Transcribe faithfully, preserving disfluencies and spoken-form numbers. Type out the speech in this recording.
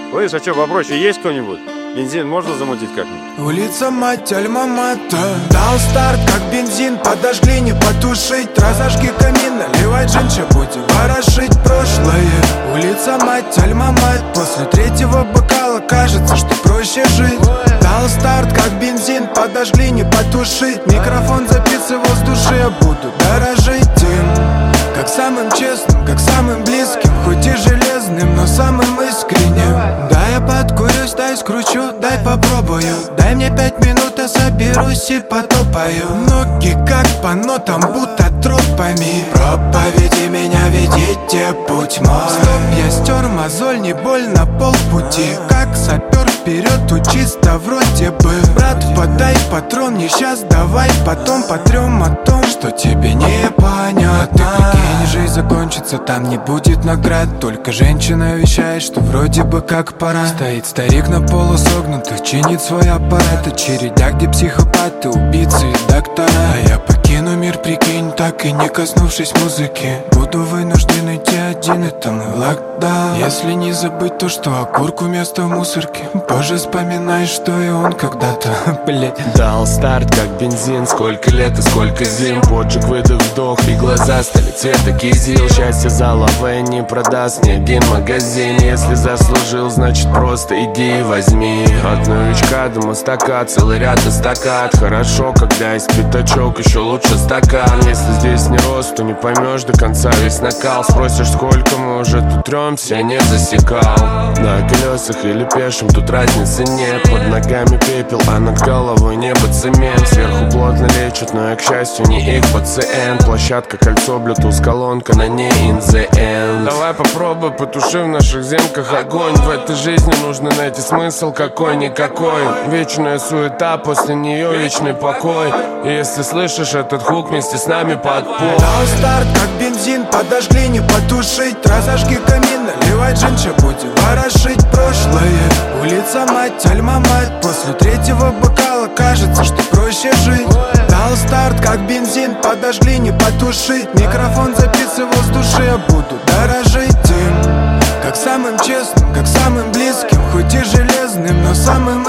Слышь, а что, попроще есть кто-нибудь? Бензин можно замутить как-нибудь? Улица, мать, альма-мата. Дал старт, как бензин, подожгли, не потушить. Разожги камин, наливай джинча, будем ворошить прошлое. Улица, мать, альма-мат. После третьего бокала кажется, что проще жить. Дал старт, как бензин, подожгли, не потушить. Микрофон записывал с души, я буду дорожить им. Как самым честным, как самым близким. Хоть и железным, но самым искренним. Дай я подкурюсь, дай скручу, дай попробую. Дай мне пять минут, я соберусь и потопаю. Ноги как по нотам, будто тропами. Проповеди меня, ведите путь мой. Стоп, я стер мозоль, не больно полпути. Как сапер вперед, тут чисто вроде бы. Брат, подай патрон, не сейчас, давай потом потрем о том, что тебе непонятно. Прикинь, жизнь закончится, там не будет наград. Только женщина вещает, что вроде бы как пора. Стоит старик на полусогнутых, чинит свой аппарат. Очередя, где психопаты, убийцы и доктора. А я покину мир, прикинь, так и не коснувшись музыки. Буду вынужден идти один, это мой локдаун. Если не забыть то, что окурку вместо мусорки. Позже вспоминай, что и он когда-то, блять. Дал старт, как бензин, сколько лет и сколько зим. Поджиг, выдох, вдох, и глаза стали цвета кизил. Счастье за лаве не продаст ни один магазин. Если заслужил, значит просто иди и возьми. От новичка до мастака, целый ряд эстакад. Хорошо, когда есть пятачок, еще лучше стакан. Если здесь не рост, то не поймешь до конца весь накал. Спросишь, сколько мы уже тут тремся, не засекал. На колесах или пешим, тут разницы нет. Под ногами пепел, а над головой небо цемент. Сверху плотно лечат, но я, к счастью, не их пациент. Площадка, кольцо, блютуз, колонка, на ней in the end. Давай попробуй, потуши в наших земках огонь. В этой жизни нужно найти смысл какой-никакой. Вечная суета, после нее вечный покой. И если слышишь этот хук, вместе с нами под пол. Дал старт, как бензин, подожгли, не потушить. Разожги камин, наливай джинча, будем ворошить прошлое. Улица, мать, альма-мат. После третьего бокала кажется, что проще жить. Дал старт, как бензин, подожгли, не потушить. Микрофон записывал с души, я буду дорожить им. Как самым честным, как самым близким. Хоть и железным, но самым